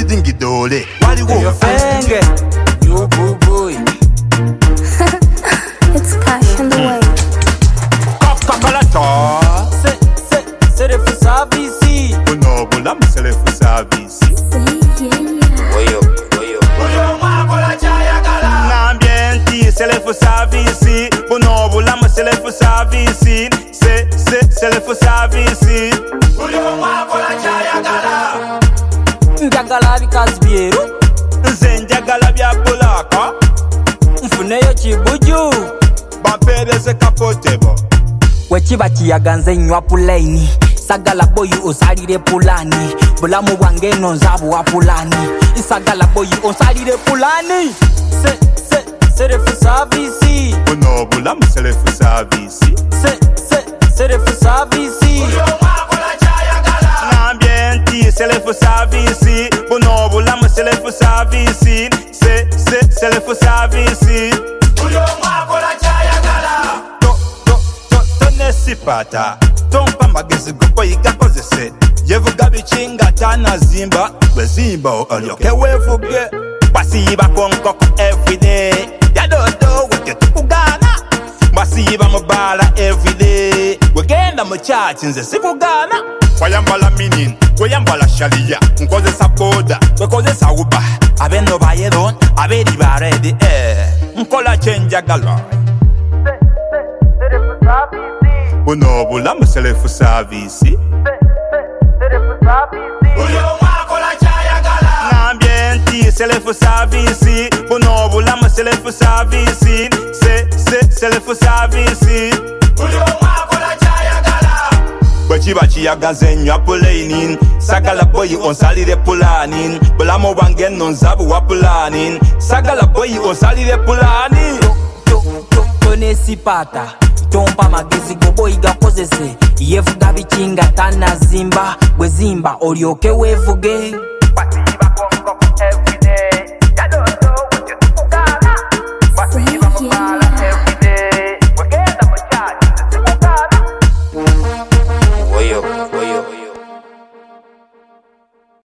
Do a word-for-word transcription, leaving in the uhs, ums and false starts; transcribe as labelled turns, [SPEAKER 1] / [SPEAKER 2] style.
[SPEAKER 1] dingi dole waliwo
[SPEAKER 2] Yo fenge you boo boy
[SPEAKER 3] It's passion the way.
[SPEAKER 1] Kakalata
[SPEAKER 2] Se se se de for service
[SPEAKER 1] Bono bulamu sele for service
[SPEAKER 2] Oyo oyo
[SPEAKER 1] Oyo mwakola chayagala Nambienti sele for service Bono bulamu sele for service Se se sele for service Oyo mwakola chayagala
[SPEAKER 2] Njagala bikazi byeru
[SPEAKER 1] Nze njagala bya bulaka
[SPEAKER 2] Nfuneyo kibuju
[SPEAKER 1] Bampereze kapotebo
[SPEAKER 2] Wekiba kiyaga nze nywa pulaini Sagala boyi osalire pulani Bulamu bwange no nzabu wa pulani Sagala boyi osalire pulani Se se se de for service
[SPEAKER 1] Bono bulamu sele for service
[SPEAKER 2] Se se se de for service
[SPEAKER 1] Oyo mwakola chayagala Nambienti sele for service Bono bulamu sele for service Se se sele for service Oyo mwakola chayagala To to to to nesipata Tompa magezi gupo yigakozese Yevuga bichinga tana zimba Wezimba olyoke wevuge Basiyiba konkoko everyday Yadodo weke tukugana Basiyiba mubala everyday Wegenda mu church nze sikugana Wayambala minin, wayambala shalia Nkozesa boda, wekozesa uba Abeno bayeron, abedi baredi eh Nkola chenjagala Bono bulamu sele for service Oyo mwakola chayagala Nambienti sele for service Bono bulamu sele for service Se se sele for service Oyo mwakola chayagala Bwekiba kiyaga nze nywa pulainin Sagala boyi onsalire pulanin Bulamu bwange no nzabu wa pulanin Sagala boyi onsalire pulanin
[SPEAKER 2] Tonesipata Tompa magezi go boyi gakozese Yevuga bichinga tana zimba Bwezimba olyoke wevuge